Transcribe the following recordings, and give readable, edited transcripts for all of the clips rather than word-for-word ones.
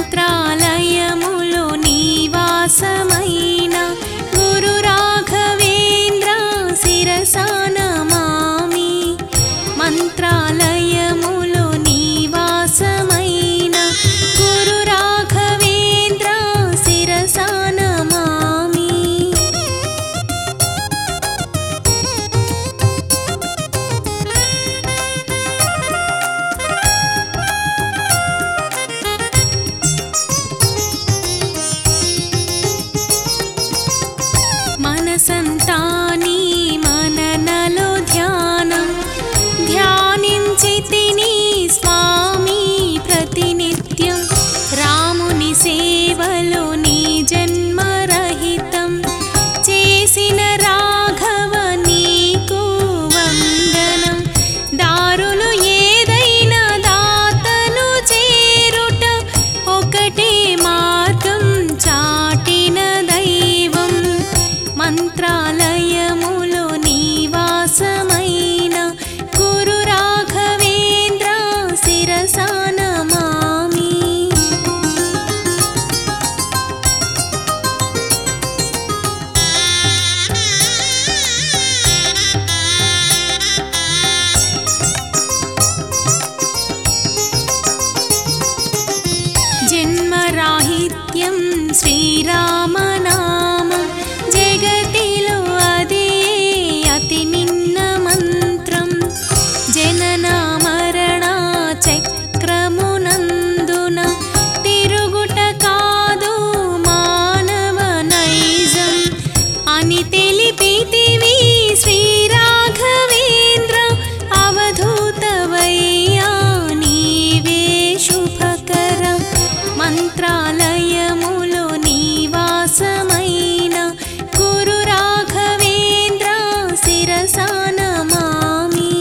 మంత్రాలయములో నివాసమైన గురు రాఘవేంద్ర శిరసా నమామి. మంత్రాలయములో నివాసమైన గురు రాఘవేంద్ర శిరసా నమామి. మనసంతాని మననలో ధ్యానం ధ్యానించితిని స్వామి ప్రతినిత్యం. రాముని సేవలో నీ జన్మరహితం చేసిన రాఘవ నీకు వందనం. దారులు ఏదైనా దాతను చేరుట ఒకటే మార్గం చాటిన దైవం. మంత్రాలయములో నివాసమైన గురు రాఘవేంద్ర శిరసా నమామి. జన్మరాహిత్యం శ్రీరామనామం జగతిలో అదే అతి మిన్న మంత్రం. జనన మరణ చక్రమునందున తిరుగుట కాదు మానవ నైజం అని తెలిపితివి శ్రీరాఘవేంద్ర. అవధూతవయ్యా నీవే శుభకరం. మంత్రాలయములో నివాసమైన గురు రాఘవేంద్ర శిరసా నమామి.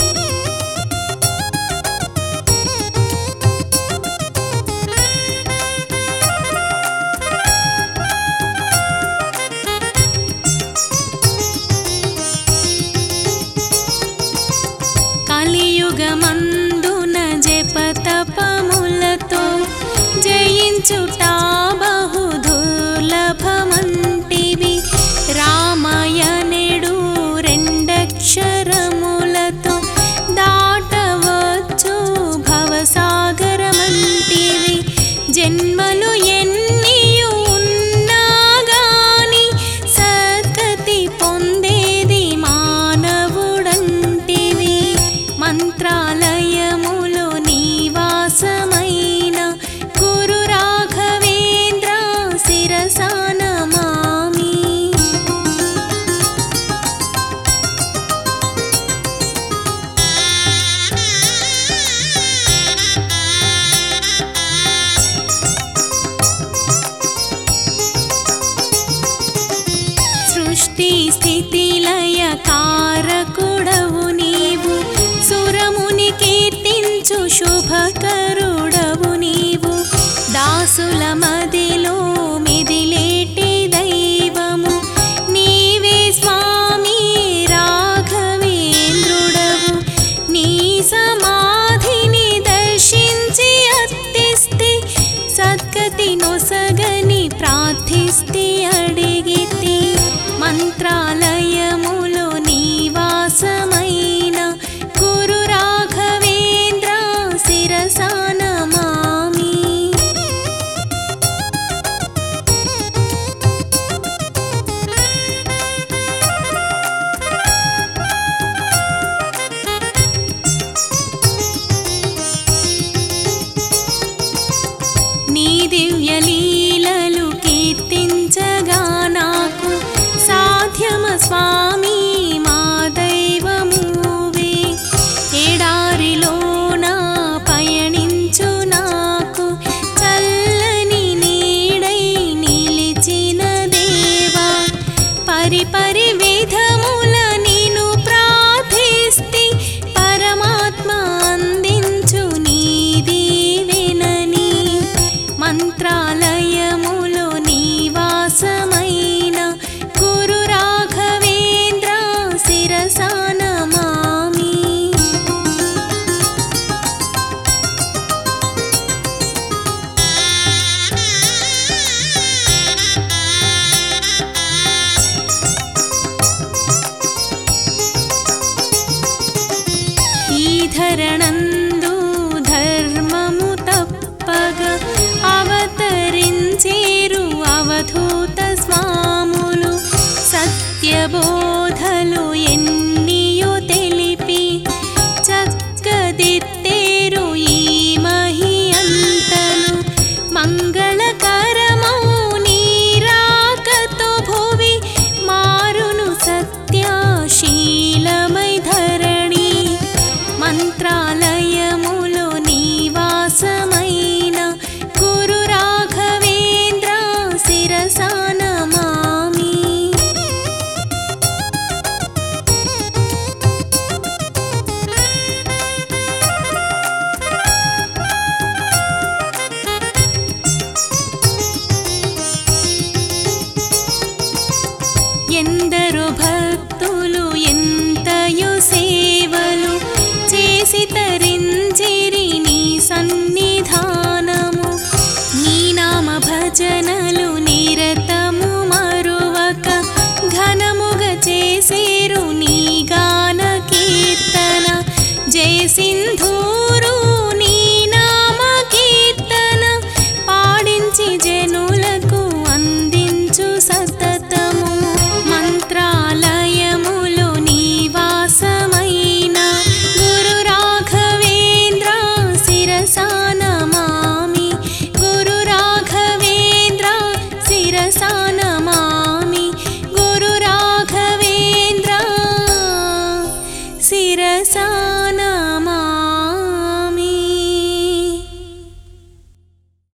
కలియుగమందున జపతపములతో జయించుట బహు దుర్లభమంటివి. రామయనుడు రెండక్షరములతో దాటవచ్చు భవసాగరమంటివి. జన్మలు ఎన్నియు ఉన్నా గాని సద్గతి పొందేది మానవుడంటివి. మంత్రాలయములో నివాసమైన గురు రాఘవేంద్ర శిరసా నమామి. సృష్టి స్థితి లయ కారకుడవు నీవు. సురముని కీర్తించు శుభకరుడవు నీవు. దాసుల మదిలో మెదిలేటి దైవము నీవే స్వామి రాఘవేంద్రుడవు. నీ సమాధిని దర్శించి అత్తిస్తే సద్గతి నొసగని ప్రార్థిస్తే అడిగితే. మంత్రాలయము